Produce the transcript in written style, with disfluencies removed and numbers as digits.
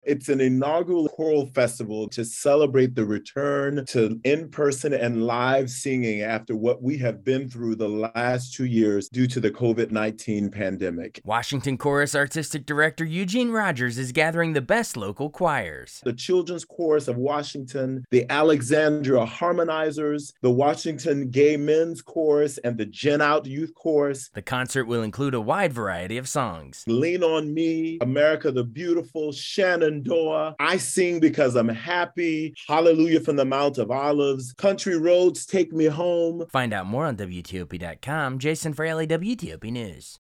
It's an inaugural choral festival to celebrate the return to in-person and live singing after what we have been through the last 2 years due to the COVID-19 pandemic. Washington Chorus Artistic Director Eugene Rogers is gathering the best local choirs. The Children's Chorus of Washington, the Alexandria Harmonizers, the Washington Gay Men's Chorus, and the Gen Out Youth Chorus. The concert will include a wide variety of songs. Lean on Me, America the Beautiful, Shenandoah, I Sing Because I'm Happy, Hallelujah from the Mount of Olives, Country Roads Take Me Home. Find out more on WTOP.com. Jason Fraley, WTOP News.